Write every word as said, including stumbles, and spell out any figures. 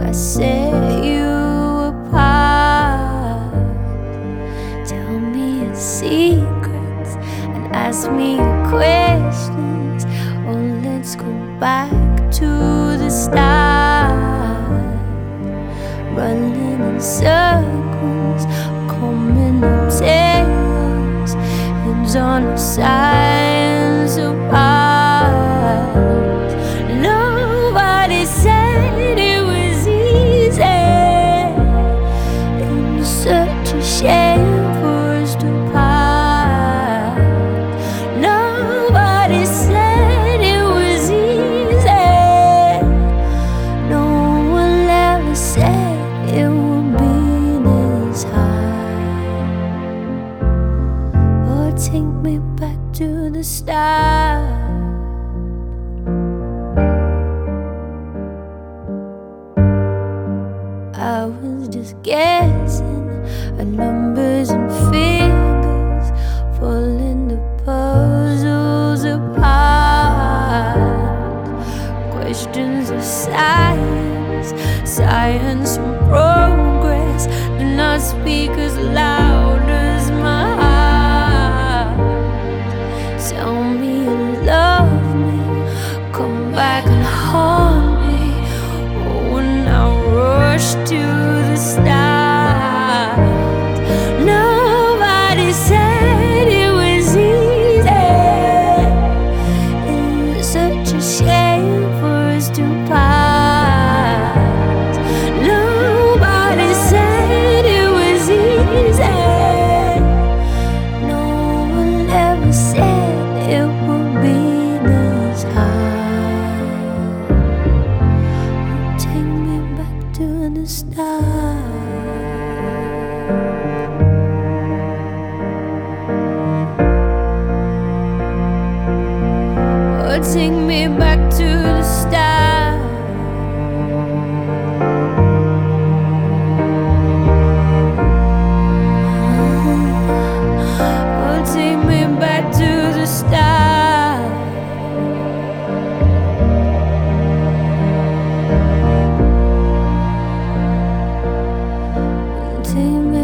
I set you apart. Tell me your secrets and ask me your questions. Oh, let's go back to the start. Running in circles, coming up tails, heads on our sides apart. Nobody said it was easy. It's such a shame for us to part. Nobody said it was easy. No one ever said it would be this hard. Oh, take me back to the start. I was just guessing at numbers and figures, falling the puzzles apart. Questions of science, science and progress do not speak as loud as my heart. Tell me you love me, come back and haunt me. Oh, and I rush to the start. Nobody said it was easy. It's such a shame for us to part. Nobody said it was easy. No one ever said it would be this hard. Take me back to the start. Oh, take me back to the start. Oh, take me back to the start. Take me